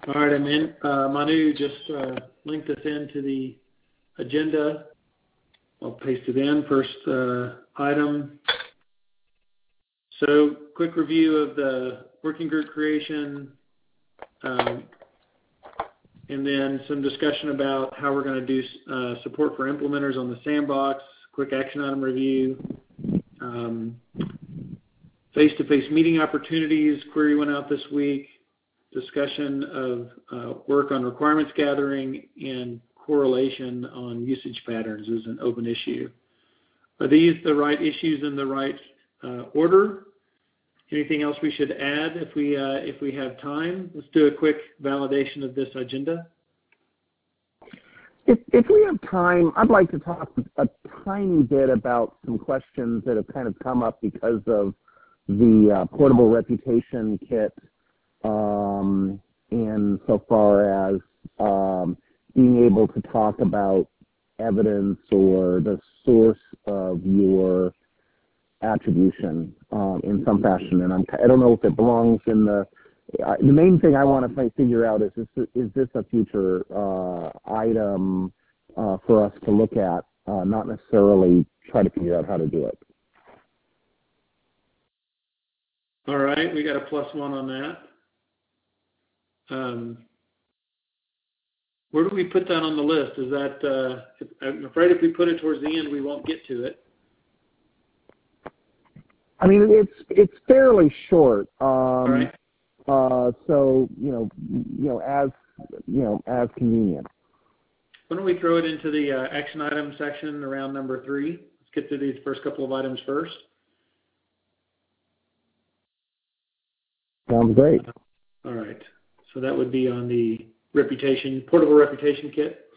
All right, I'm in. Manu just linked us into the agenda. I'll paste it in. First item. So, quick review of the working group creation, and then some discussion about how we're going to do support for implementers on the sandbox, quick action item review, face-to-face meeting opportunities, query went out this week, discussion of work on requirements gathering, and correlation on usage patterns is an open issue. Are these the right issues in the right order? Anything else we should add if we have time? Let's do a quick validation of this agenda. If we have time, I'd like to talk a tiny bit about some questions that have kind of come up because of the portable reputation kit, and so far as being able to talk about evidence or the source of your attribution in some fashion. And I don't know if it belongs in the main thing I want to figure out is this a future item for us to look at, not necessarily try to figure out how to do it. All right, we got a +1 on that. Where do we put that on the list? Is that, I'm afraid if we put it towards the end, we won't get to it. I mean, it's fairly short. All right. So as convenient. Why don't we throw it into the action item section around number 3? Let's get to these first couple of items first. Sounds great. All right. So that would be on the portable reputation kit.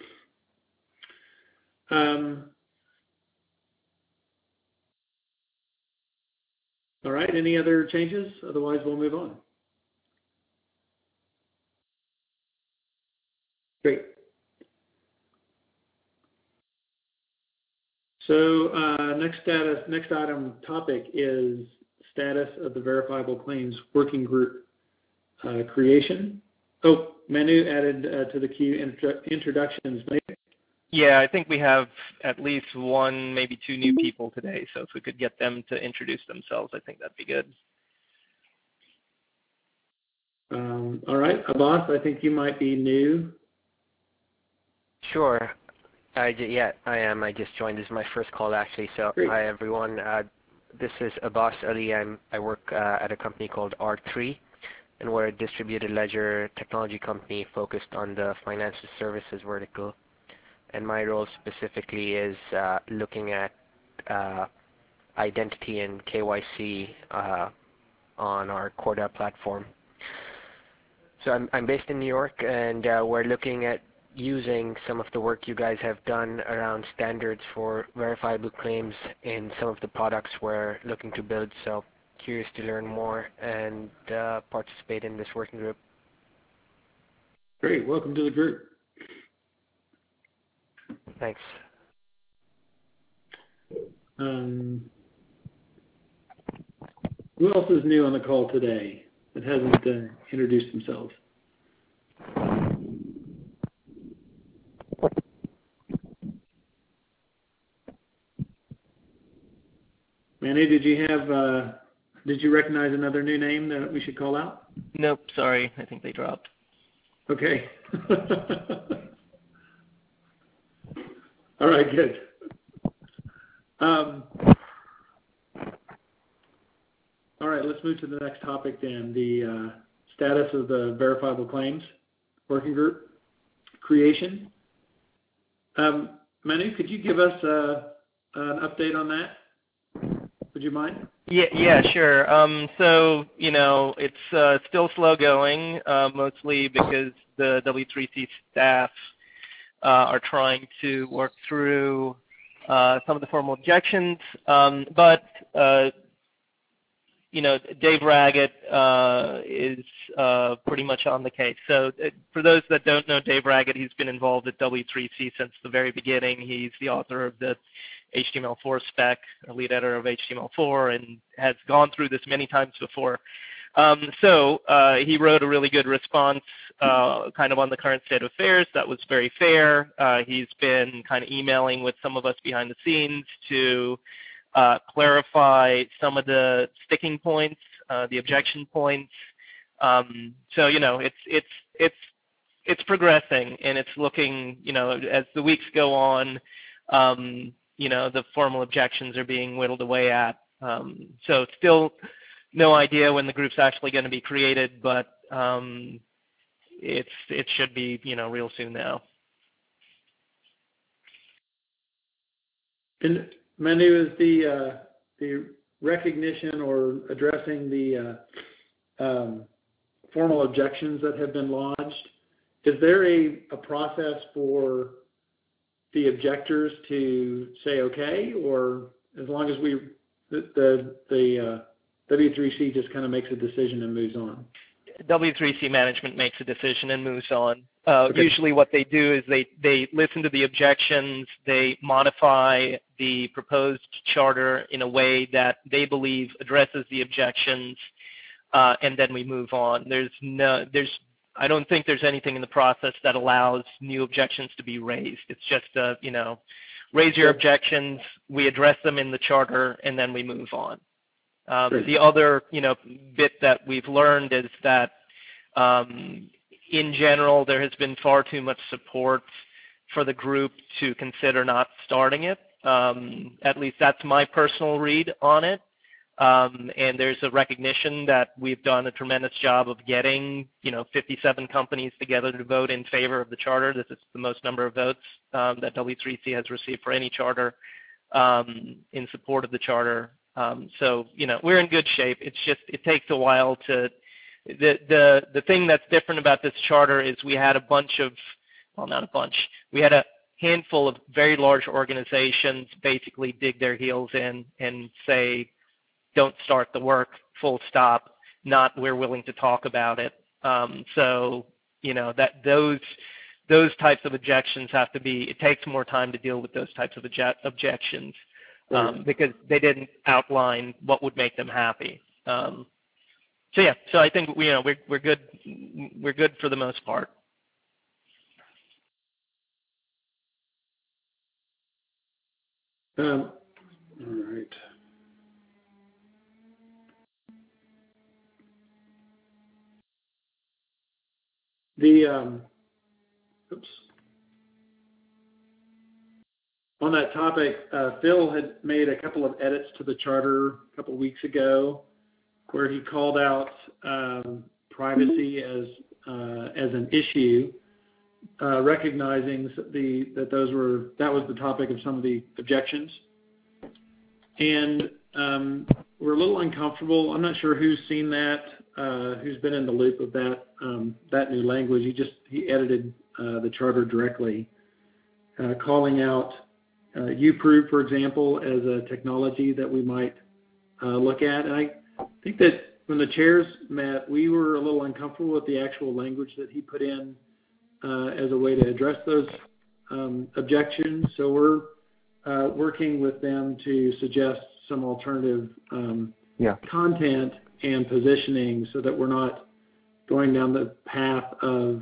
All right. Any other changes? Otherwise, we'll move on. Great. So next item topic is status of the verifiable claims working group creation. Oh, Manu added to the queue introductions. Yeah, I think we have at least 1, maybe 2 new people today. So if we could get them to introduce themselves, I think that'd be good. All right, Abbas, I think you might be new. Sure. I am. I just joined. This is my first call, actually. So, Great. Hi, everyone. This is Abbas Ali. I work at a company called R3, and we're a distributed ledger technology company focused on the financial services vertical. And my role specifically is looking at identity and KYC on our Corda platform. So I'm based in New York, and we're looking at using some of the work you guys have done around standards for verifiable claims in some of the products we're looking to build. So curious to learn more and participate in this working group. Great. Welcome to the group. Thanks. Who else is new on the call today that hasn't introduced themselves? Manny, did you recognize another new name that we should call out? Nope, sorry. I think they dropped. Okay. All right, good. All right, let's move to the next topic then, the status of the verifiable claims working group creation. Manu, could you give us an update on that? Would you mind? Yeah, sure. So, it's still slow going, mostly because the W3C staff are trying to work through some of the formal objections. But Dave Raggett is pretty much on the case. So for those that don't know Dave Raggett, he's been involved at W3C since the very beginning. He's the author of the HTML4 spec, or lead editor of HTML4, and has gone through this many times before. So he wrote a really good response kind of on the current state of affairs. That was very fair. He's been kind of emailing with some of us behind the scenes to clarify some of the sticking points, the objection points. So, you know, it's progressing, and it's looking, you know, as the weeks go on, you know, the formal objections are being whittled away at. So still no idea when the group's actually going to be created, but it should be, you know, real soon now. And Manu, is the recognition or addressing the formal objections that have been lodged, is there a process for the objectors to say okay, or as long as the W3C just kind of makes a decision and moves on? W3C management makes a decision and moves on. Okay. Usually what they do is they listen to the objections, they modify the proposed charter in a way that they believe addresses the objections, and then we move on. I don't think there's anything in the process that allows new objections to be raised. It's just, you know, raise your objections, we address them in the charter, and then we move on. The other, you know, bit that we've learned is that in general there has been far too much support for the group to consider not starting it. At least that's my personal read on it. And there's a recognition that we've done a tremendous job of getting, you know, 57 companies together to vote in favor of the charter. This is the most number of votes that W3C has received for any charter in support of the charter. So, you know, we're in good shape. It's just, it takes a while to, the thing that's different about this charter is we had a bunch of, well, not a bunch, we had a handful of very large organizations basically dig their heels in and say, don't start the work, full stop, not we're willing to talk about it. So, you know, that those types of objections have to be, it takes more time to deal with those types of objections. Because they didn't outline what would make them happy. So yeah, so I think we're good. We're good for the most part. All right. On that topic, Phil had made a couple of edits to the charter a couple of weeks ago, where he called out privacy as an issue, recognizing that was the topic of some of the objections, and we're a little uncomfortable. I'm not sure who's seen that, who's been in the loop of that new language. He edited the charter directly, calling out UProve, for example, as a technology that we might look at. And I think that when the chairs met, we were a little uncomfortable with the actual language that he put in as a way to address those objections. So we're working with them to suggest some alternative content and positioning so that we're not going down the path of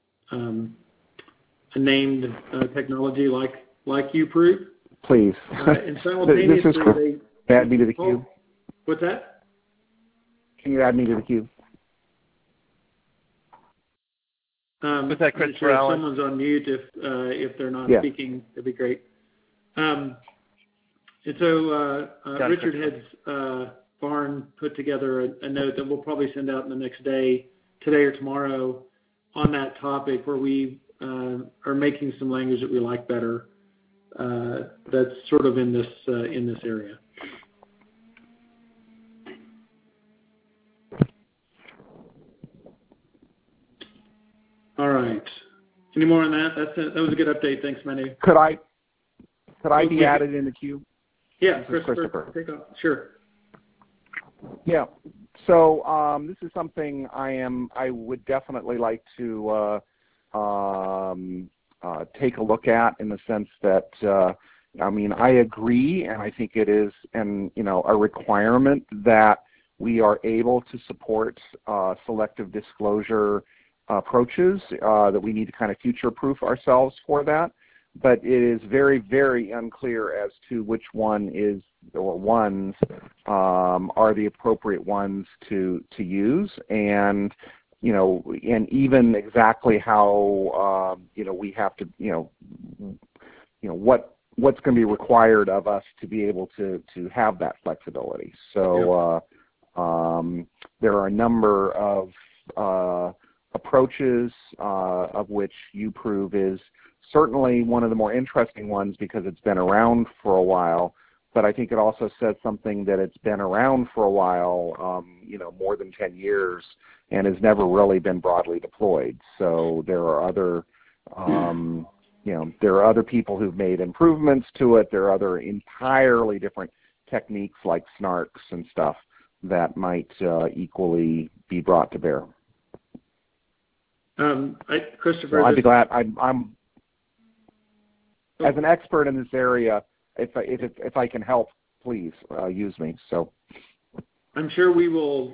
a named technology like UProve. Please. And simultaneously, this is add me to the queue. What's that? Can you add me to the queue? Was that Chris If Allen? someone's on mute, if they're not speaking, that'd be great. And so Richard Heads Barn put together a note that we'll probably send out in the next day, today or tomorrow, on that topic, where we are making some language that we like better. That's sort of in this area. All right. Any more on that? That was a good update. Thanks, Manu. Could I be added in the queue? Yeah, Christopher. Take off. Sure. Yeah. So this is something I would definitely like to take a look at, in the sense that I agree, and I think it is a requirement that we are able to support selective disclosure approaches, that we need to kind of future-proof ourselves for that. But it is very, very unclear as to which one is or ones are the appropriate ones to use, and and even exactly how we have to what's going to be required of us to be able to have that flexibility. So there are a number of approaches, of which UProve is certainly one of the more interesting ones because it's been around for a while, but I think it also says something that it's been around for a while, more than 10 years, and has never really been broadly deployed. So there are other, there are other people who've made improvements to it. There are other entirely different techniques like snarks and stuff that might equally be brought to bear. Christopher, I'd be glad. I'm as an expert in this area. If I can help, please use me. So I'm sure we will.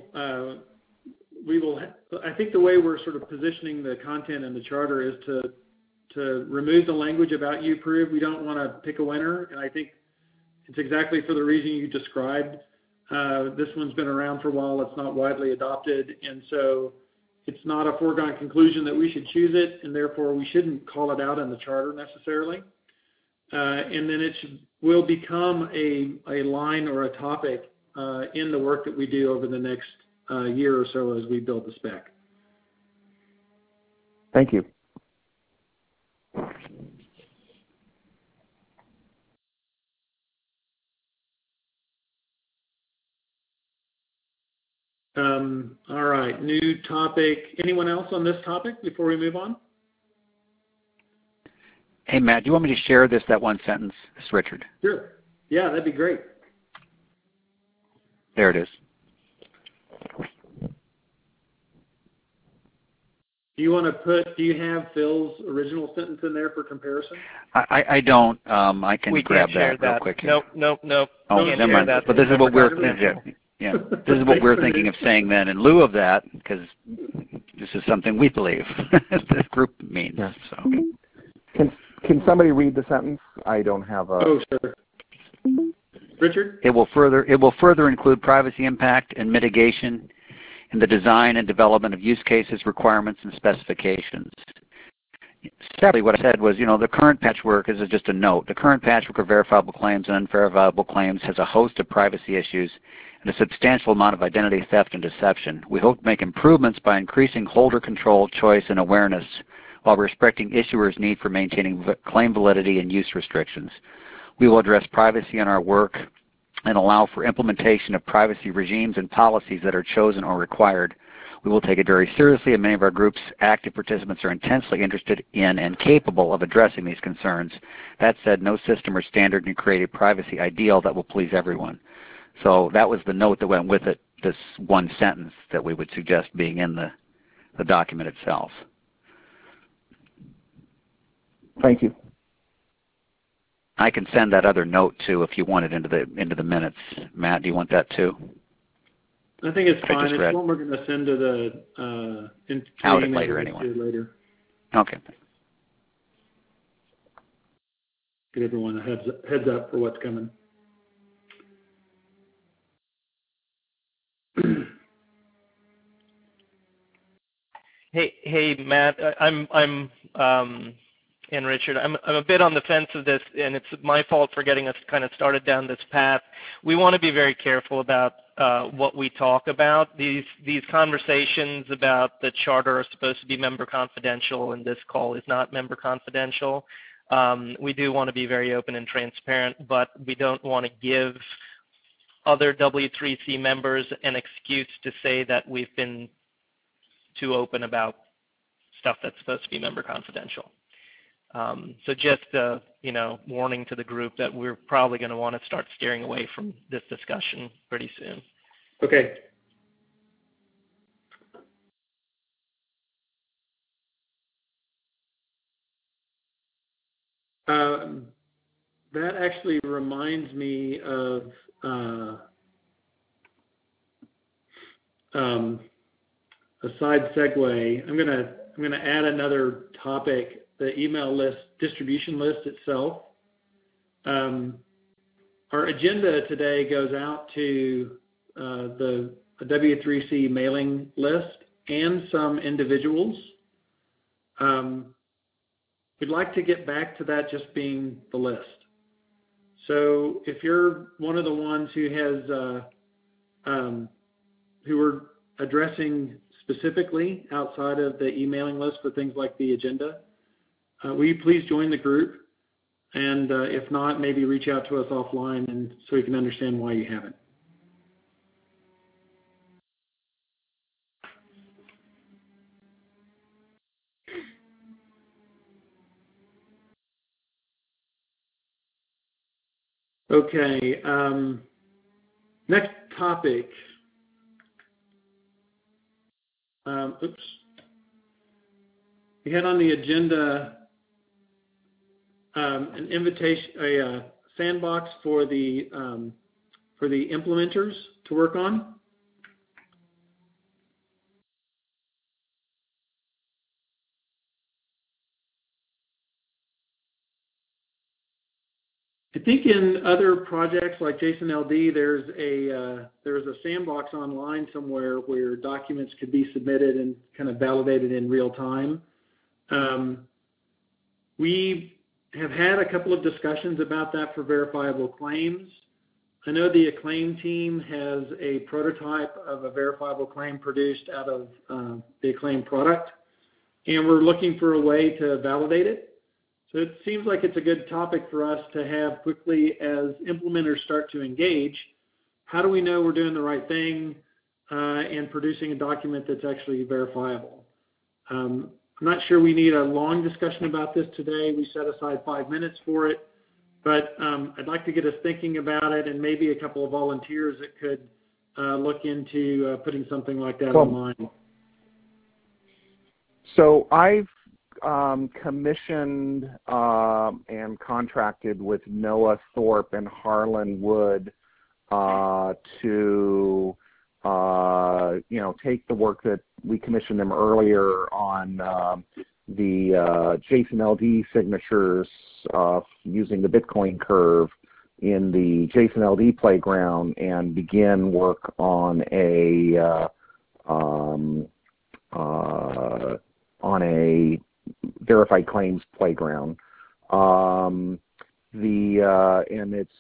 I think the way we're sort of positioning the content in the charter is to remove the language about UProve. We don't want to pick a winner, and I think it's exactly for the reason you described. This one's been around for a while. It's not widely adopted, and so it's not a foregone conclusion that we should choose it, and therefore we shouldn't call it out in the charter necessarily. And then it will become a line or a topic in the work that we do over the next year or so as we build the spec. Thank you. All right, new topic. Anyone else on this topic before we move on? Hey, Matt, do you want me to share that one sentence? This is Richard. Sure. Yeah, that'd be great. There it is. Do you have Phil's original sentence in there for comparison? I don't. I can We grab can't share that real quick. Nope. Oh, Can't never share mind. that. But this is what we're this is what we're thinking of saying then in lieu of that, because this is something we believe this group means. Yeah. So. Can somebody read the sentence? I don't have a. Oh, sure. Richard? It will further include privacy impact and mitigation in the design and development of use cases, requirements, and specifications. Separately, what I said was, the current patchwork is just a note. The current patchwork of verifiable claims and unverifiable claims has a host of privacy issues and a substantial amount of identity theft and deception. We hope to make improvements by increasing holder control, choice, and awareness while respecting issuers' need for maintaining claim validity and use restrictions. We will address privacy in our work and allow for implementation of privacy regimes and policies that are chosen or required. We will take it very seriously, and many of our group's active participants are intensely interested in and capable of addressing these concerns. That said, no system or standard can create a privacy ideal that will please everyone. So that was the note that went with it, this one sentence that we would suggest being in the document itself. Thank you. I can send that other note too if you want it into the minutes. Matt, do you want that too? I think it's fine. It's one we're going to send to the out later anyway. Later. Okay. Give everyone a heads up for what's coming. Hey, Matt. And Richard, I'm a bit on the fence of this, and it's my fault for getting us kind of started down this path. We want to be very careful about what we talk about. These conversations about the charter are supposed to be member confidential, and this call is not member confidential. We do want to be very open and transparent, but we don't want to give other W3C members an excuse to say that we've been too open about stuff that's supposed to be member confidential. So just warning to the group that we're probably going to want to start steering away from this discussion pretty soon. Okay. That actually reminds me of a side segue, I'm gonna add another topic: the email list distribution list itself. Our agenda today goes out to the W3C mailing list and some individuals. We'd like to get back to that just being the list. So if you're one of the ones who has who are addressing specifically outside of the emailing list for things like the agenda, will you please join the group? And if not, maybe reach out to us offline and so we can understand why you haven't. Okay, next topic. We had on the agenda an invitation, a sandbox for the implementers to work on. I think in other projects like JSON-LD, there's a sandbox online somewhere where documents could be submitted and kind of validated in real time. We have had a couple of discussions about that for verifiable claims. I know the Acclaim team has a prototype of a verifiable claim produced out of the Acclaim product, and we're looking for a way to validate it. So it seems like it's a good topic for us to have quickly as implementers start to engage. How do we know we're doing the right thing and producing a document that's actually verifiable? I'm not sure we need a long discussion about this today. We set aside 5 minutes for it, but I'd like to get us thinking about it and maybe a couple of volunteers that could look into putting something like that online. So I've commissioned and contracted with Noah Thorpe and Harlan Wood to take the work that we commissioned them earlier on the JSON-LD signatures using the Bitcoin curve in the JSON-LD playground and begin work on a verified claims playground. And it's,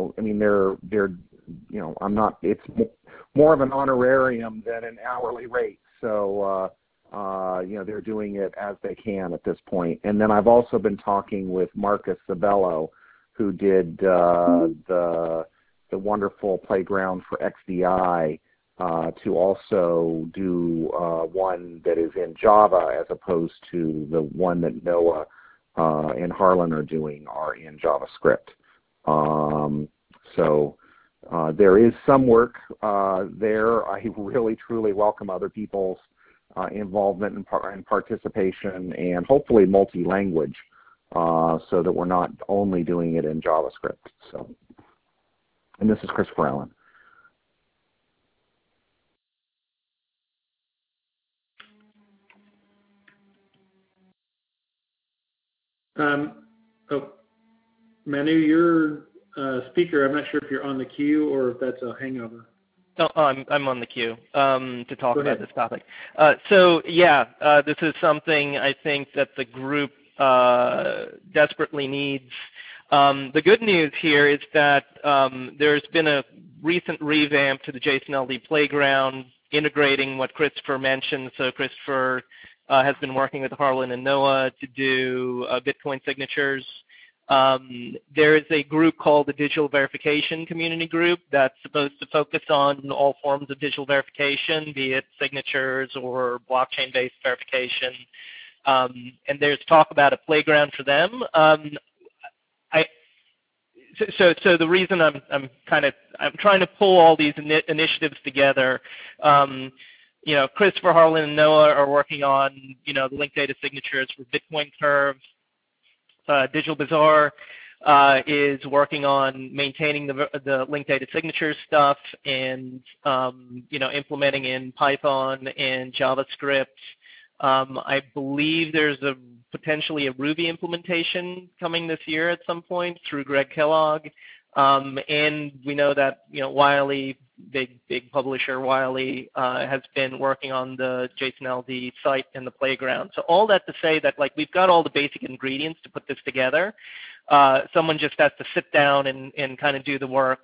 it's more of an honorarium than an hourly rate. So, they're doing it as they can at this point. And then I've also been talking with Marcus Sabello, who did the wonderful playground for XDI, to also do one that is in Java as opposed to the one that Noah and Harlan are doing are in JavaScript. So there is some work there. I really, truly welcome other people's involvement and participation, and hopefully multi-language, so that we're not only doing it in JavaScript. So, and this is Christopher Allen. Manu, you're a speaker. I'm not sure if you're on the queue or if that's a hangover. No, I'm on the queue to talk about this topic. This is something I think that the group desperately needs. The good news here is that there's been a recent revamp to the JSON-LD playground, integrating what Christopher mentioned. So Christopher has been working with Harlan and Noah to do Bitcoin signatures. There is a group called the Digital Verification Community Group that's supposed to focus on all forms of digital verification, be it signatures or blockchain-based verification. And there's talk about a playground for them. So the reason I'm trying to pull all these initiatives together. Christopher, Harlan, and Noah are working on the linked data signatures for Bitcoin Curve, Digital Bazaar. is working on maintaining the linked data signature stuff and implementing in Python and JavaScript. I believe there's potentially a Ruby implementation coming this year at some point through Greg Kellogg. And we know that Wiley, big publisher Wiley, has been working on the JSON-LD site and the playground. So all that to say that we've got all the basic ingredients to put this together. Someone just has to sit down and kind of do the work.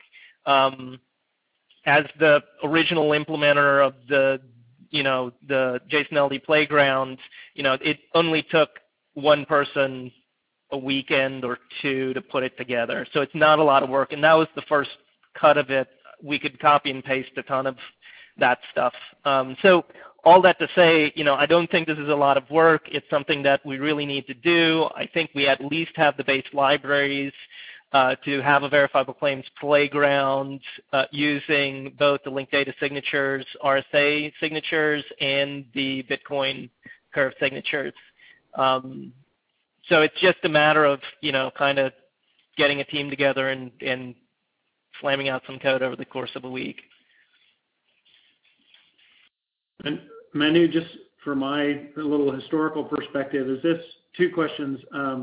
As the original implementer of the JSON-LD playground, it only took one person a weekend or two to put it together. So it's not a lot of work, and that was the first cut of it. We could copy and paste a ton of that stuff. So all that to say, I don't think this is a lot of work. It's something that we really need to do. I think we at least have the base libraries to have a verifiable claims playground using both the linked data signatures, RSA signatures, and the Bitcoin curve signatures. So it's just a matter of, kind of getting a team together and slamming out some code over the course of a week. And Manu, just for my little historical perspective, is this two questions.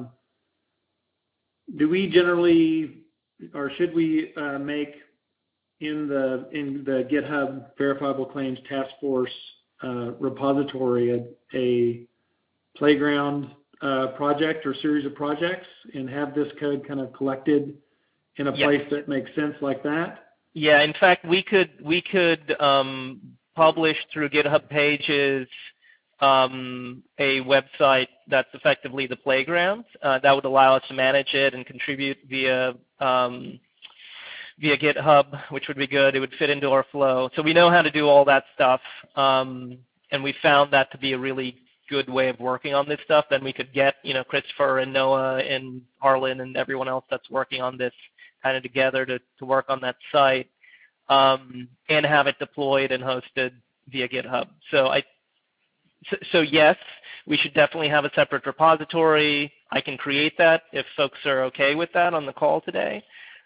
Do we generally, or should we make in the GitHub Verifiable Claims Task Force repository a playground project or series of projects and have this code kind of collected in a place that makes sense like that? Yeah, in fact, we could publish through GitHub Pages a website that's effectively the playground. That would allow us to manage it and contribute via GitHub, which would be good. It would fit into our flow. So we know how to do all that stuff, and we found that to be a really good way of working on this stuff. Then we could get Christopher and Noah and Harlan and everyone else that's working on this kind of together to work on that site, and have it deployed and hosted via GitHub. So yes, we should definitely have a separate repository. I can create that if folks are okay with that on the call today.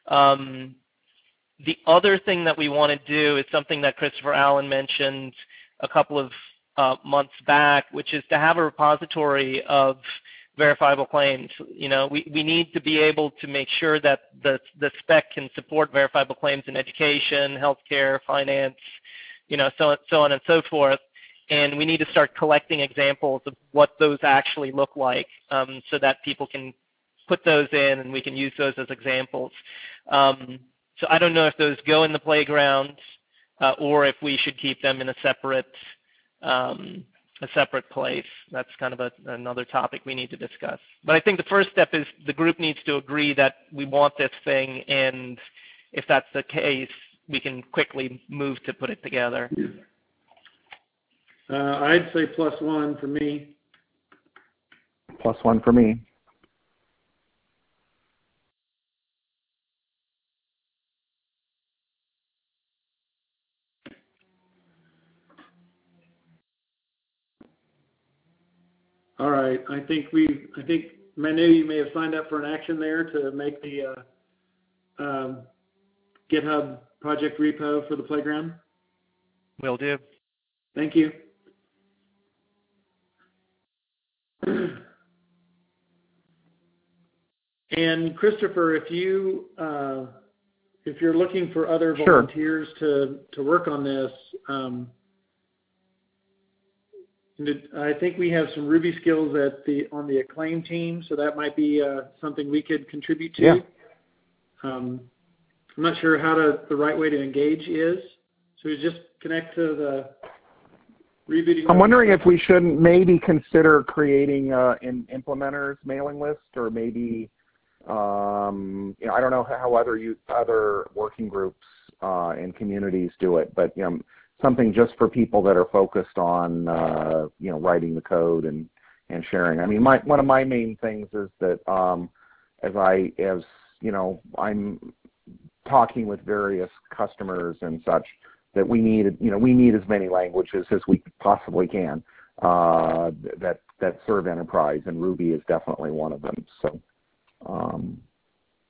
The other thing that we want to do is something that Christopher Allen mentioned a couple of months back, which is to have a repository of verifiable claims. We need to be able to make sure that the spec can support verifiable claims in education, healthcare, finance, so on and so forth. And we need to start collecting examples of what those actually look like, so that people can put those in and we can use those as examples. So I don't know if those go in the playground or if we should keep them in a separate place. That's kind of another topic we need to discuss. But I think the first step is the group needs to agree that we want this thing, and if that's the case, we can quickly move to put it together. I'd say +1 for me. +1 for me. All right. I think Manu, you may have signed up for an action there to make the GitHub project repo for the playground. Will do. Thank you. And Christopher, if you're looking for other volunteers to work on this, I think we have some Ruby skills on the Acclaim team, so that might be something we could contribute to. Yeah. I'm not sure how the right way to engage is. So we just connect to the rebooting. I'm wondering if we shouldn't maybe consider creating an implementers mailing list, or maybe I don't know how other working groups and communities do it, but something just for people that are focused on writing the code and sharing. I mean, one of my main things is that as I'm talking with various customers and such, that we need as many languages as we possibly can that serve enterprise, and Ruby is definitely one of them. So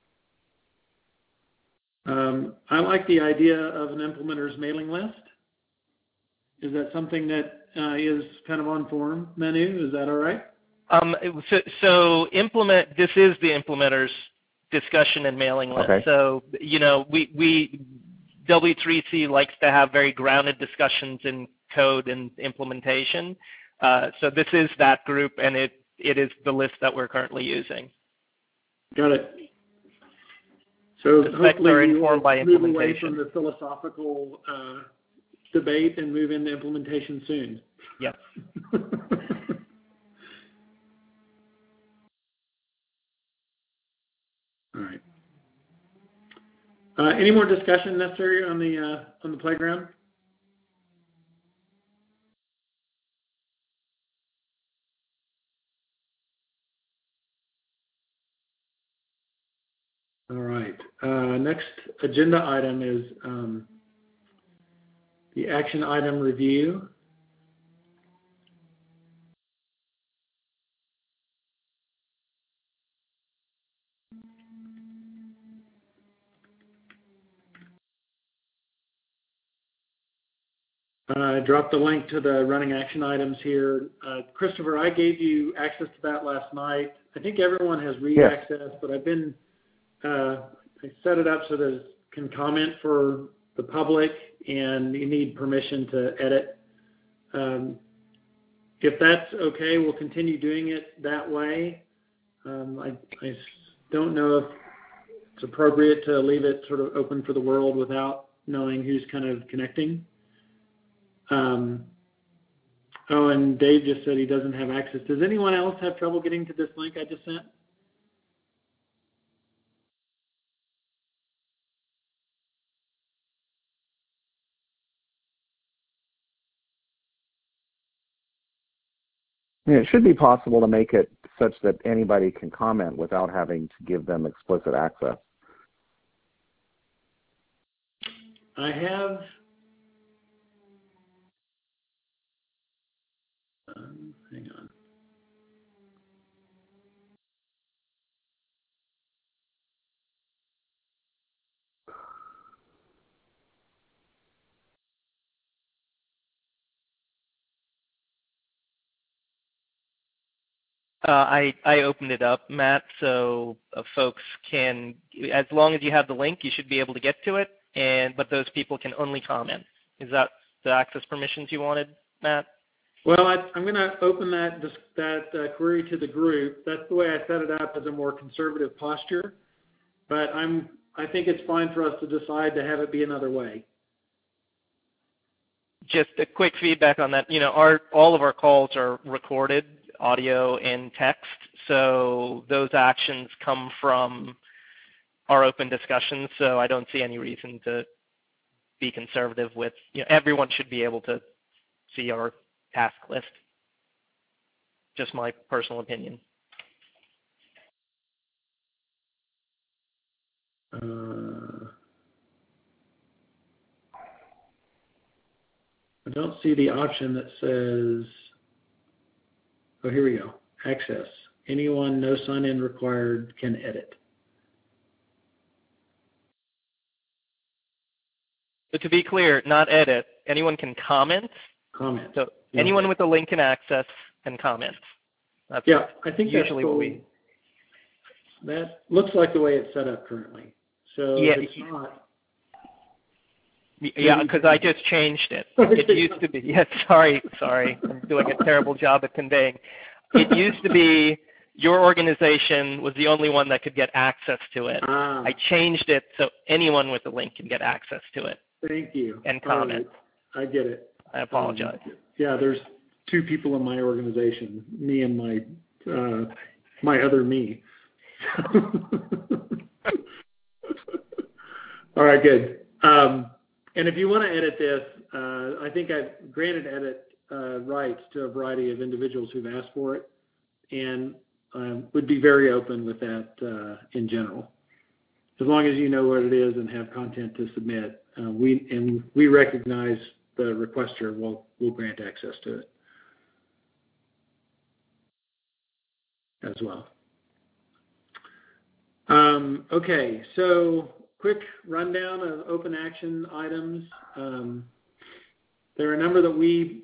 I like the idea of an implementers mailing list. Is that something that is kind of on form, Manu? Is that all right? So this is the implementers discussion and mailing list. Okay. So, we W3C likes to have very grounded discussions in code and implementation. So this is that group, and it is the list that we're currently using. Got it. So hopefully are informed by move away implementation. from the philosophical debate and move into implementation soon. Yes. All right. Any more discussion necessary on the playground? All right. Next agenda item is the action item review. I dropped the link to the running action items here. Christopher, I gave you access to that last night. I think everyone has read access, but I've been, I set it up so that it can comment for the public and you need permission to edit. If that's okay, we'll continue doing it that way. I don't know if it's appropriate to leave it sort of open for the world without knowing who's kind of connecting. Oh, and Dave just said he doesn't have access. Does anyone else have trouble getting to this link I just sent? Yeah, it should be possible to make it such that anybody can comment without having to give them explicit access. I have hang on. I opened it up, Matt, so folks can, as long as you have the link, you should be able to get to it, but those people can only comment. Is that the access permissions you wanted, Matt? Well, I'm going to open that query to the group. That's the way I set it up, as a more conservative posture. But I think it's fine for us to decide to have it be another way. Just a quick feedback on that. All of our calls are recorded, audio and text, so those actions come from our open discussions. So I don't see any reason to be conservative with. Everyone should be able to see our task list. Just my personal opinion. I don't see the option that says, oh, here we go, access. Anyone, no sign-in required, can edit. But to be clear, not edit. Anyone can comment. Comment. So anyone with a link can access and comment. That's I think usually that's what we. That looks like the way it's set up currently. So if it's not. Yeah, because I just changed it. It used to be. Yes, sorry. I'm doing a terrible job at conveying. It used to be your organization was the only one that could get access to it. I changed it so anyone with a link can get access to it. Thank you. And comment. Right. I get it. I apologize. There's two people in my organization, me and my other me. All right, good. And if you want to edit this, I think I've granted edit rights to a variety of individuals who've asked for it, and would be very open with that in general. As long as you know what it is and have content to submit, we recognize the requester, we'll grant access to it as well. Okay, so quick rundown of open action items. There are a number that we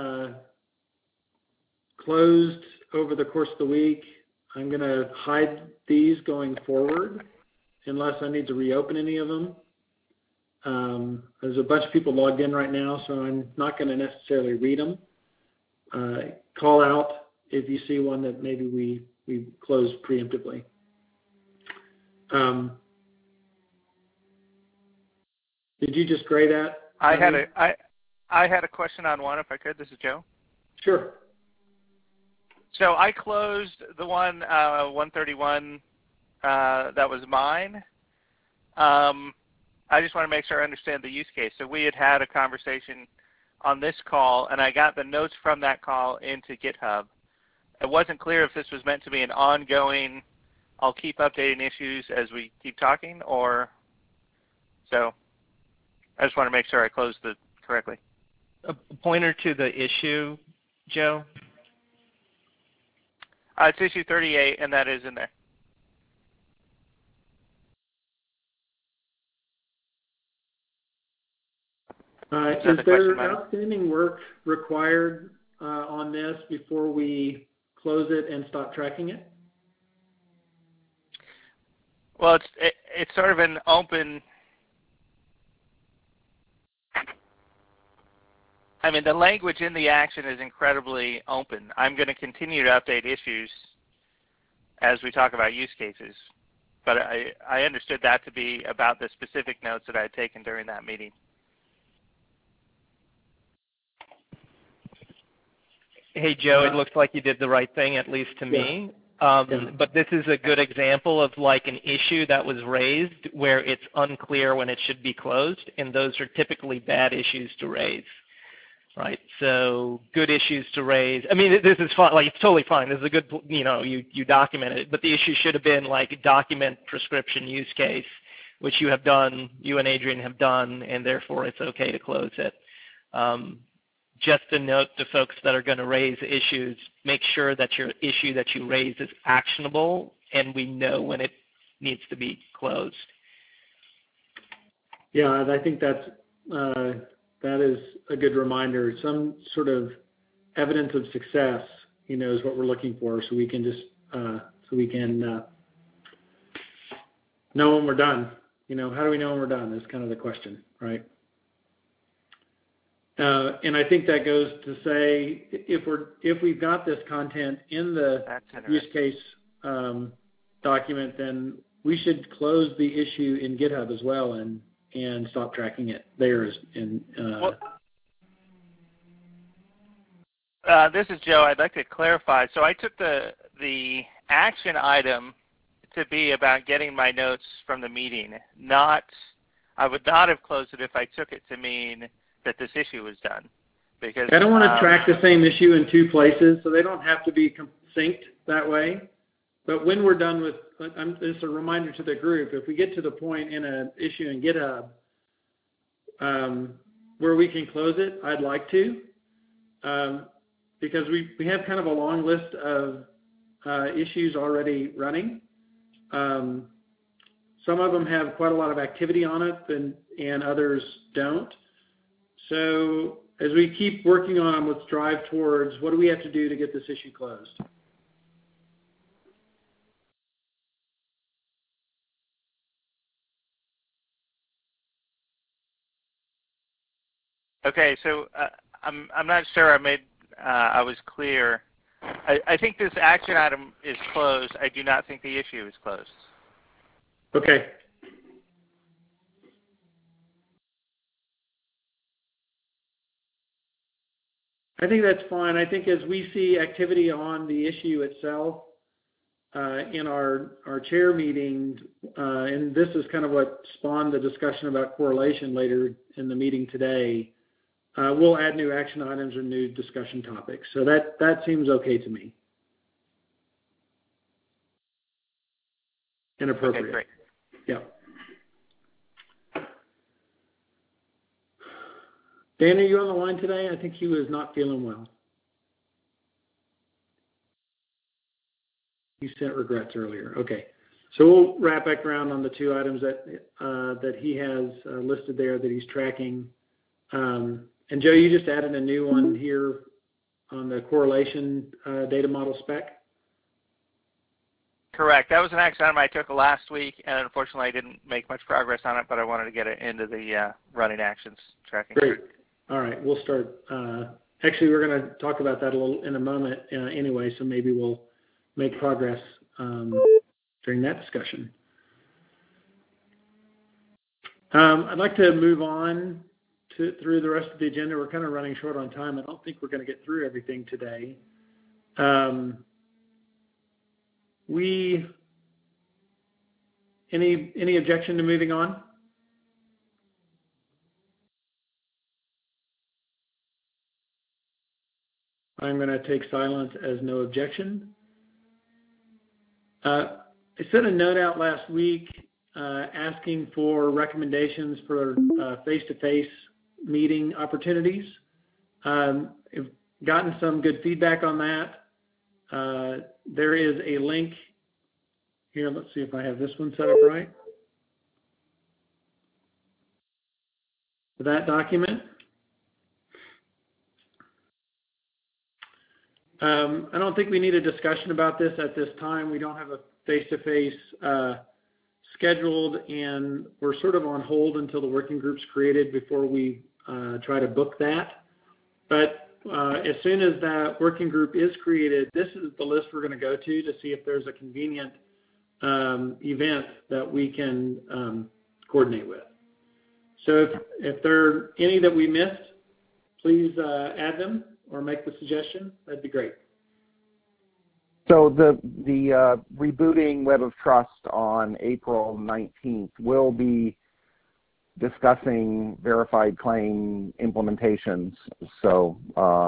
closed over the course of the week. I'm going to hide these going forward unless I need to reopen any of them. There's a bunch of people logged in right now, so I'm not going to necessarily read them. Call out if you see one that maybe we closed preemptively. Did you just grade that? I had a question on one, if I could. This is Joe. Sure. So I closed the one 131 that was mine. I just want to make sure I understand the use case. So we had a conversation on this call, and I got the notes from that call into GitHub. It wasn't clear if this was meant to be an ongoing, I'll keep updating issues as we keep talking, or so. I just want to make sure I closed it correctly. A pointer to the issue, Joe? It's issue 38, and that is in there. Is there outstanding work required on this before we close it and stop tracking it? Well, it's sort of an open. I mean, the language in the action is incredibly open. I'm going to continue to update issues as we talk about use cases, but I understood that to be about the specific notes that I had taken during that meeting. Hey, Joe, it looks like you did the right thing, at least to me. But this is a good example of like an issue that was raised where it's unclear when it should be closed, and those are typically bad issues to raise, right? So good issues to raise. I mean, this is fine. Like, it's totally fine. This is a good, you documented it, but the issue should have been like document prescription use case, which you have done, you and Adrian have done, and therefore it's okay to close it. Just a note to folks that are going to raise issues, make sure that your issue that you raise is actionable and we know when it needs to be closed. Yeah, I think that is a good reminder. Some sort of evidence of success, is what we're looking for, so we can just know when we're done. How do we know when we're done? Is kind of the question, right? And I think that goes to say if we've got this content in the use case document, then we should close the issue in GitHub as well and stop tracking it there. This is Joe. I'd like to clarify. So I took the action item to be about getting my notes from the meeting. I would not have closed it if I took it to mean that this issue was done, because I don't want to track the same issue in two places, so they don't have to be synced that way. But when we're done with, it's a reminder to the group, if we get to the point in an issue in GitHub where we can close it, I'd like to, because we have kind of a long list of issues already running. Some of them have quite a lot of activity on it, and others don't. So as we keep working on them, let's drive towards what do we have to do to get this issue closed. Okay, so I'm not sure I was clear. I think this action item is closed. I do not think the issue is closed. Okay. I think that's fine. I think as we see activity on the issue itself in our chair meetings, and this is kind of what spawned the discussion about correlation later in the meeting today, we'll add new action items or new discussion topics. So that seems okay to me. And appropriate. Okay, great. Yeah. Dan, are you on the line today? I think he was not feeling well. He sent regrets earlier. Okay. So we'll wrap back around on the two items that he has listed there that he's tracking. And Joe, you just added a new one here on the correlation data model spec. Correct. That was an action item I took last week, and unfortunately I didn't make much progress on it, but I wanted to get it into the running actions tracking. Great. All right, we'll start. Actually, we're going to talk about that a little in a moment anyway, so maybe we'll make progress during that discussion. I'd like to move on through the rest of the agenda. We're kind of running short on time. I don't think we're going to get through everything today. Any objection to moving on? I'm going to take silence as no objection. I sent a note out last week asking for recommendations for face-to-face meeting opportunities. I've gotten some good feedback on that. There is a link here. Let's see if I have this one set up right. For that document. I don't think we need a discussion about this at this time. We don't have a face-to-face scheduled, and we're sort of on hold until the working group's created before we try to book that. But as soon as that working group is created, this is the list we're going to go to see if there's a convenient event that we can coordinate with. So if there are any that we missed, please add them or make the suggestion. That'd be great. So the rebooting Web of Trust on April 19th will be discussing verified claim implementations. So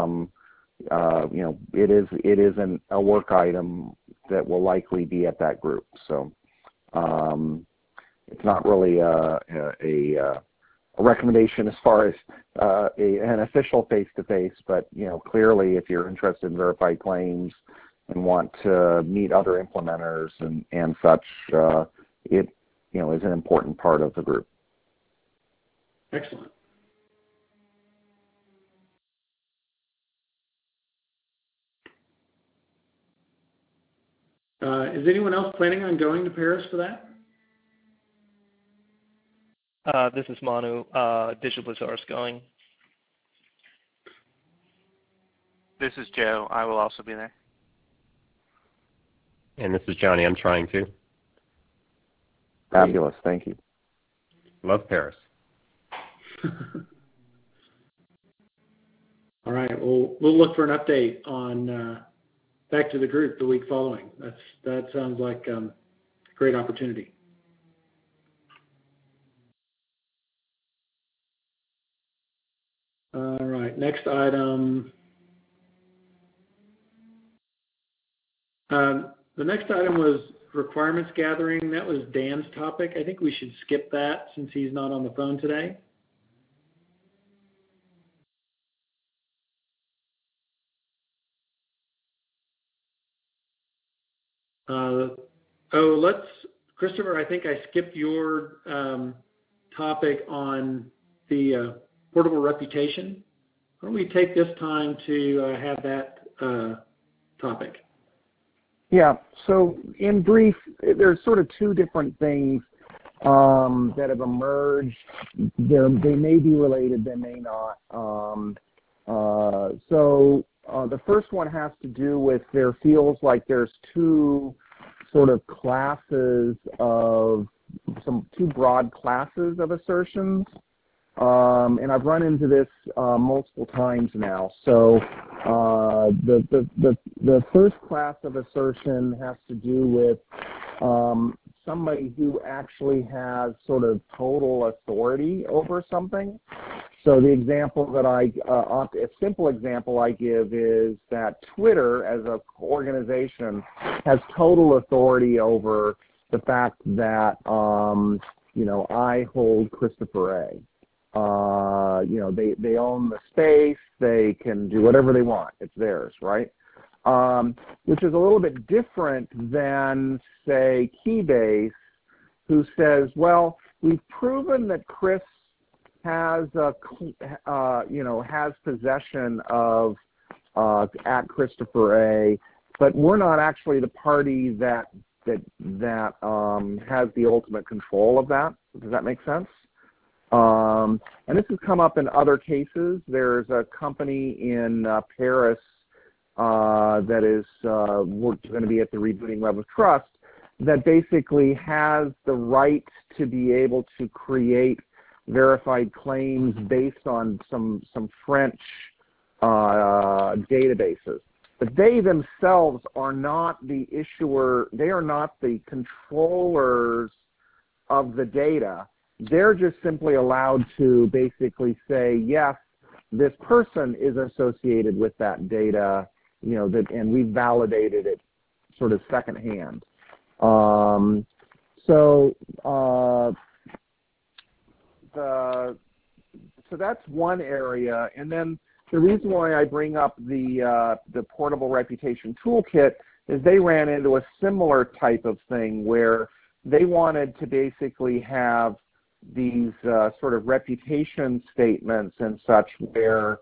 it is a work item that will likely be at that group. So it's not really a recommendation as far as an official face-to-face, but clearly if you're interested in verified claims and want to meet other implementers and such, it is an important part of the group. Excellent. Is anyone else planning on going to Paris for that? This is Manu. Digital Bazaar's going. This is Joe. I will also be there. And this is Johnny. I'm trying to. Fabulous. Thank you. Love Paris. All right. Well, we'll look for an update on back to the group the week following. That sounds like a great opportunity. All right. Next item. The next item was requirements gathering. That was Dan's topic. I think we should skip that since he's not on the phone today. Christopher, I think I skipped your topic on the portable reputation. Why don't we take this time to have that topic? Yeah, so in brief, there's sort of two different things that have emerged. They may be related, they may not. The first one has to do with there feels like there's two sort of classes of, two broad classes of assertions. And I've run into this multiple times now. So the first class of assertion has to do with somebody who actually has sort of total authority over something. So the example that a simple example I give is that Twitter as an organization has total authority over the fact that, I hold Christopher A. They own the space. They can do whatever they want. It's theirs, right? which is a little bit different than, say, Keybase, who says, well, we've proven that Chris has has possession of at Christopher A, but we're not actually the party that has the ultimate control of that. Does that make sense? And this has come up in other cases. There's a company in Paris that is going to be at the rebooting Web of Trust that basically has the right to be able to create verified claims based on some French databases. But they themselves are not the issuer, they are not the controllers of the data. They're just simply allowed to basically say, yes, this person is associated with that data, and we've validated it sort of secondhand. So that's one area. And then the reason why I bring up the Portable Reputation Toolkit is they ran into a similar type of thing where they wanted to basically have these sort of reputation statements and such where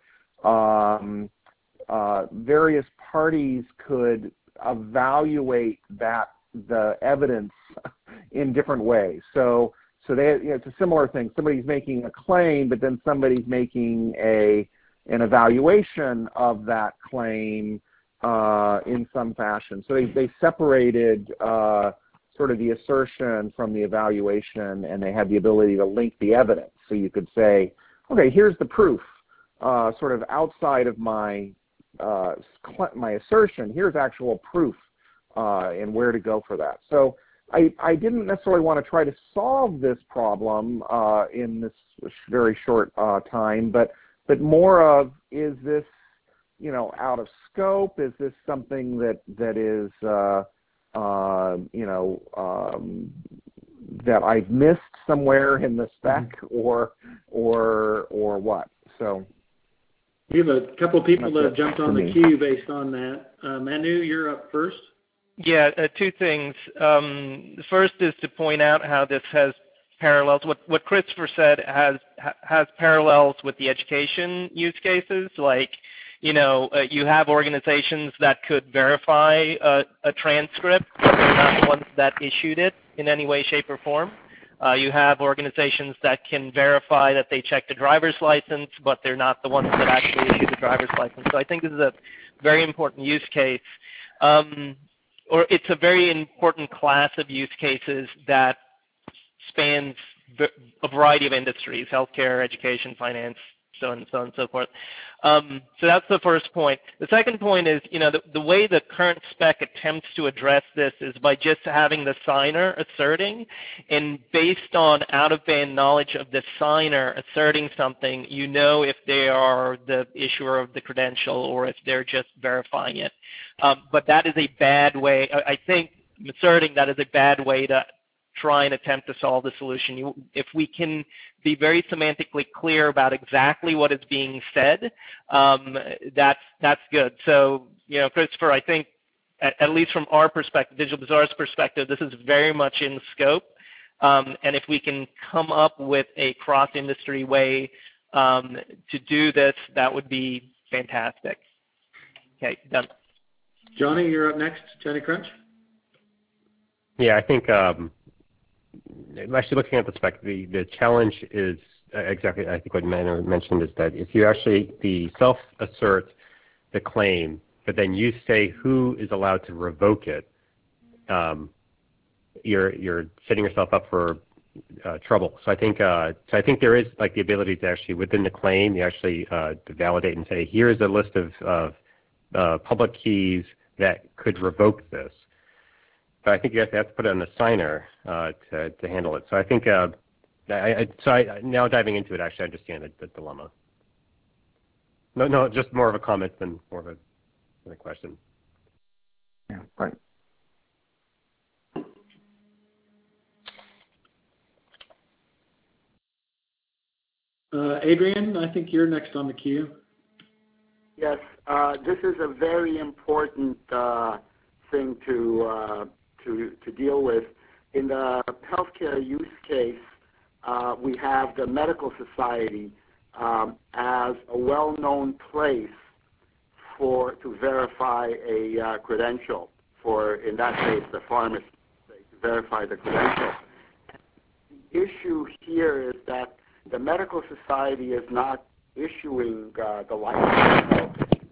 various parties could evaluate the evidence in different ways. So it's a similar thing. Somebody's making a claim, but then somebody's making an evaluation of that claim in some fashion. So they separated sort of the assertion from the evaluation, and they had the ability to link the evidence. So you could say, okay, here's the proof, sort of outside of my assertion. Here's actual proof, and where to go for that. So I didn't necessarily want to try to solve this problem in this very short time, but more of, is this out of scope? Is this something that is that I've missed somewhere in the spec, or what? So we have a couple people that have jumped on the queue based on that. Manu, you're up first. Yeah, two things. The first is to point out how this has parallels. What Christopher said has parallels with the education use cases. Like, you have organizations that could verify a transcript, but they're not the ones that issued it in any way, shape, or form. You have organizations that can verify that they checked a driver's license, but they're not the ones that actually issued the driver's license. So I think this is a very important use case. Or it's a very important class of use cases that spans a variety of industries: healthcare, education, finance, so on and so forth. So that's the first point. The second point is, the way the current spec attempts to address this is by just having the signer asserting, and based on out-of-band knowledge of the signer asserting something, if they are the issuer of the credential or if they're just verifying it. But that is a bad way. I think asserting that is a bad way to try and attempt to solve the solution. If we can be very semantically clear about exactly what is being said, that's good. So, Christopher, I think, at least from our perspective, Digital Bazaar's perspective, this is very much in scope. And if we can come up with a cross-industry way to do this, that would be fantastic. Okay, done. Johnny, you're up next. Johnny Crunch. Yeah, I think actually looking at the spec, the challenge is exactly, I think what Manu mentioned, is that if you actually self-assert the claim, but then you say who is allowed to revoke it, you're setting yourself up for trouble. So I think there is the ability to actually, within the claim, you actually to validate and say, here's a list of public keys that could revoke this. But I think you have to put it on the signer to handle it. So I think now diving into it, actually, I understand the dilemma. No, just more of a comment than more of a question. Yeah, right. Adrian, I think you're next on the queue. Yes, this is a very important thing to deal with. In the healthcare use case, we have the medical society as a well-known place to verify a credential for, in that case, the pharmacy, to verify the credential. The issue here is that the medical society is not issuing the license.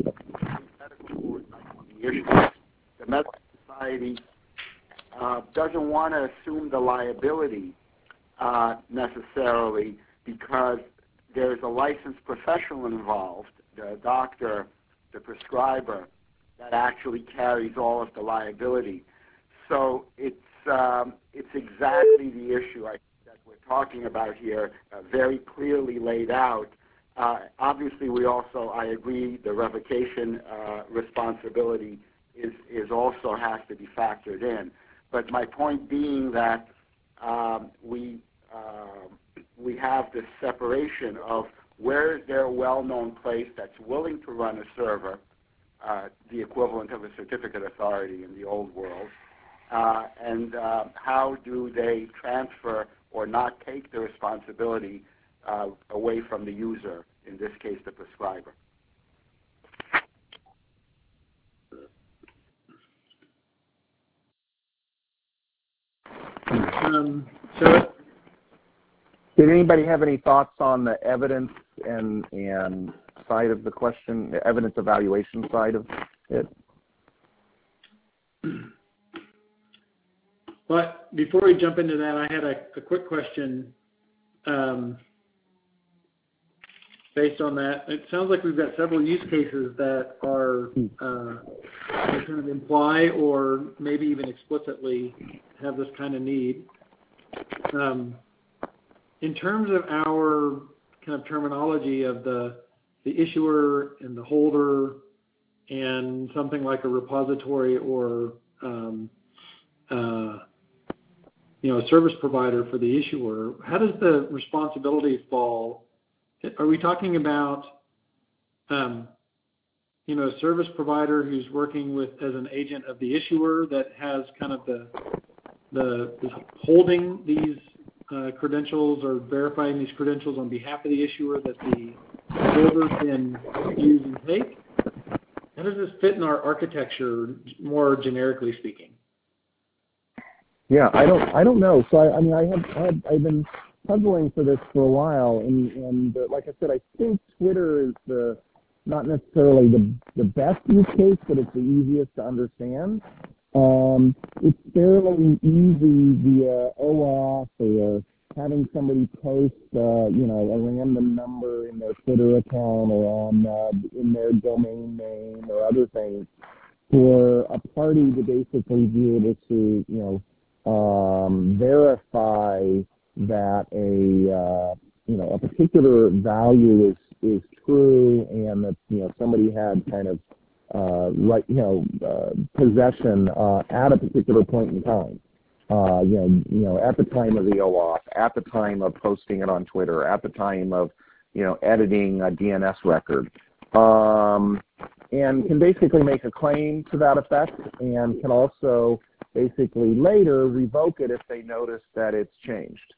The medical society doesn't want to assume the liability necessarily, because there's a licensed professional involved, the doctor, the prescriber, that actually carries all of the liability. So it's exactly the issue that we're talking about here, very clearly laid out. Obviously, I agree, the revocation responsibility is also has to be factored in. But my point being that we have this separation of where is there a well-known place that's willing to run a server, the equivalent of a certificate authority in the old world, and how do they transfer or not take the responsibility away from the user, in this case the prescriber. Did anybody have any thoughts on the evidence and side of the question, the evidence evaluation side of it? But before we jump into that, I had a quick question based on that. It sounds like we've got several use cases that are kind of imply or maybe even explicitly have this kind of need. In terms of our kind of terminology of the issuer and the holder and something like a repository or a service provider for the issuer, how does the responsibility fall? Are we talking about a service provider who's working as an agent of the issuer that has kind of the holding these credentials or verifying these credentials on behalf of the issuer that the holder can use and take? How does this fit in our architecture, more generically speaking? Yeah, I don't know. So I've been puzzling for this for a while, and like I said, I think Twitter is not necessarily the best use case, but it's the easiest to understand. It's fairly easy via OAuth or having somebody post, a random number in their Twitter account or in their domain name or other things for a party to basically be able to, verify that a particular value is true and that somebody had kind of possession at a particular point in time. At the time of the OAuth, at the time of posting it on Twitter, at the time of editing a DNS record, and can basically make a claim to that effect, and can also basically later revoke it if they notice that it's changed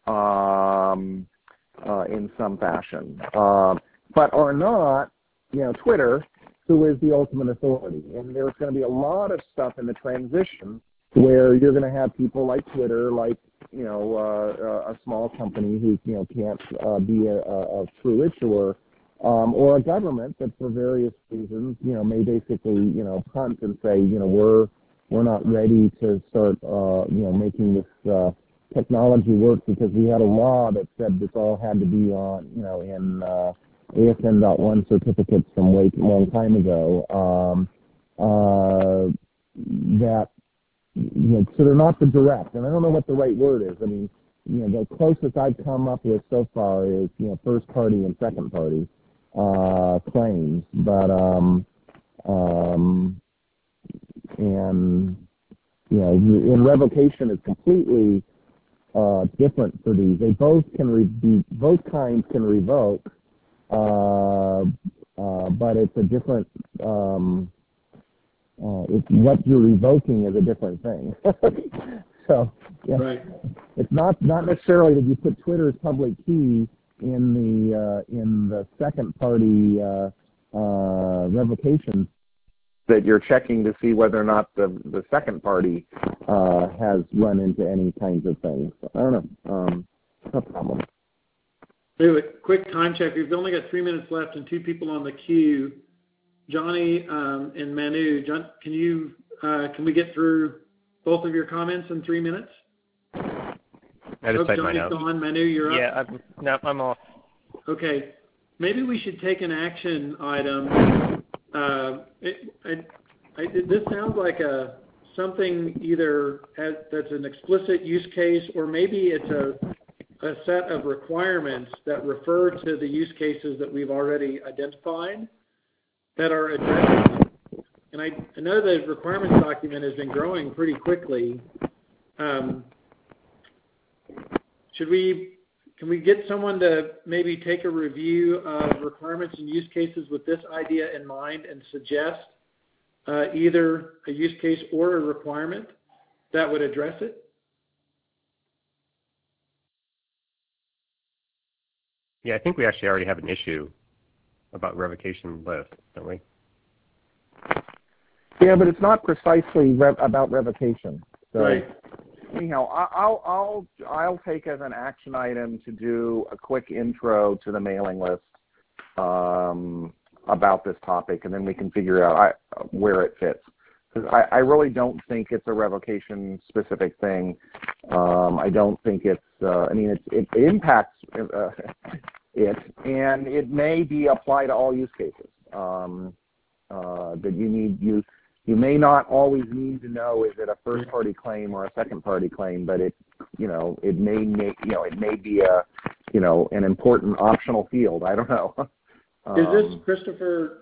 in some fashion, but are not Twitter, who is the ultimate authority. And there's going to be a lot of stuff in the transition where you're going to have people like Twitter, like a small company who can't be a true issuer, or a government that for various reasons may basically punt and say we're not ready to start making this technology work because we had a law that said this all had to be on in ASN.1 certificates from way long time ago. That so they're not the direct, and I don't know what the right word is. I mean, the closest I've come up with so far is first party and second party claims, but and in revocation is completely different for these. They both can both kinds can revoke, but it's a different. It's what you're revoking is a different thing. So yeah, Right. it's not necessarily that you put Twitter's public key in the second party revocation that you're checking to see whether or not the second party has run into any kinds of things. I don't know. No problem. Do a quick time check. We've only got 3 minutes left and 2 people on the queue. Johnny and Manu, can we get through both of your comments in 3 minutes? I just typed mine out. Johnny's gone. Manu, you're up. Yeah, I'm off. Okay. Maybe we should take an action item. This sounds like something either that's an explicit use case, or maybe it's a set of requirements that refer to the use cases that we've already identified that are addressed. And I know the requirements document has been growing pretty quickly. Can we get someone to maybe take a review of requirements and use cases with this idea in mind and suggest either a use case or a requirement that would address it? Yeah, I think we actually already have an issue about revocation list, don't we? Yeah, but it's not precisely about revocation. So, right. Anyhow, I'll take as an action item to do a quick intro to the mailing list about this topic, and then we can figure out where it fits. Because I really don't think it's a revocation specific thing. I don't think it's. It impacts it, and it may be applied to all use cases. That you may not always need to know, is it a first party claim or a second party claim, but it may be an important optional field. I don't know. Is this, Christopher,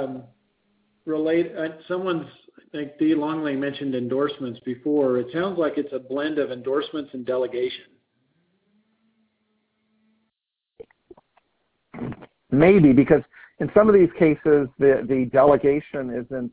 someone's, I think Dee Longley mentioned endorsements before. It sounds like it's a blend of endorsements and delegation. Maybe, because in some of these cases, the delegation isn't.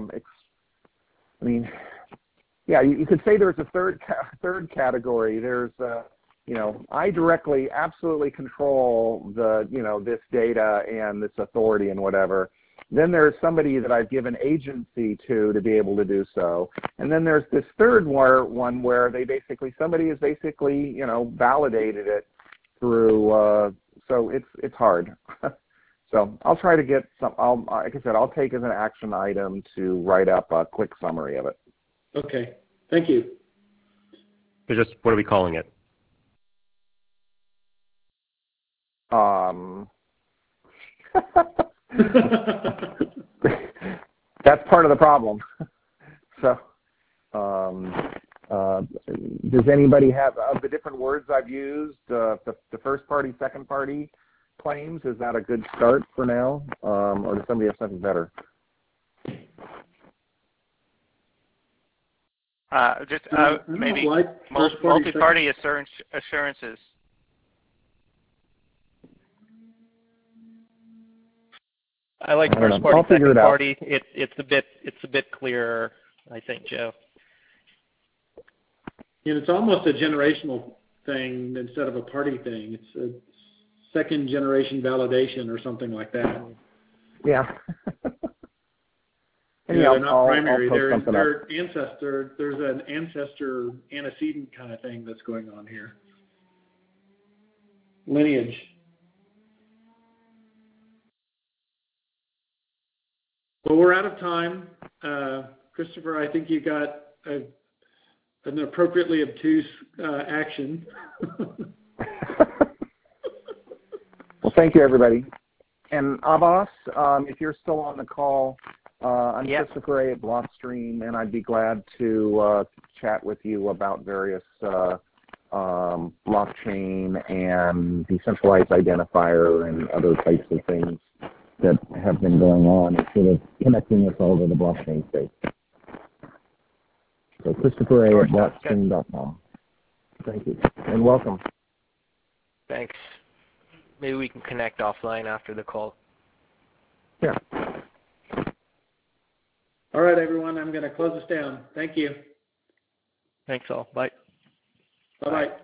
You could say there's a third category. There's, I directly, absolutely control this data and this authority and whatever. Then there's somebody that I've given agency to be able to do so. And then there's this third one where somebody has basically, validated it through. So it's hard. So I'll try to get some. Like I said, I'll take as an action item to write up a quick summary of it. Okay, thank you. So just what are we calling it? That's part of the problem. So, does anybody have, of the different words I've used, the first party, second party claims, is that a good start for now, or does somebody have something better? Maybe multi-party assurances. I like first party, second party. It's a bit clearer, I think, Joe. It's almost a generational thing instead of a party thing. It's a second generation validation or something like that. Yeah. They're not primary. They're ancestor. There's an ancestor antecedent kind of thing that's going on here. Lineage. Well, we're out of time. Christopher, I think you got an appropriately obtuse action. Well, thank you, everybody. And Abbas, if you're still on the call, I'm Christopher A. at Blockstream, and I'd be glad to chat with you about various blockchain and decentralized identifier and other types of things that have been going on, and sort of connecting us all to the blockchain space. So Christopher A. at Blockstream.com. Thank you, and welcome. Thanks. Maybe we can connect offline after the call. Yeah. All right, everyone, I'm going to close this down. Thank you. Thanks all. Bye. Bye-bye.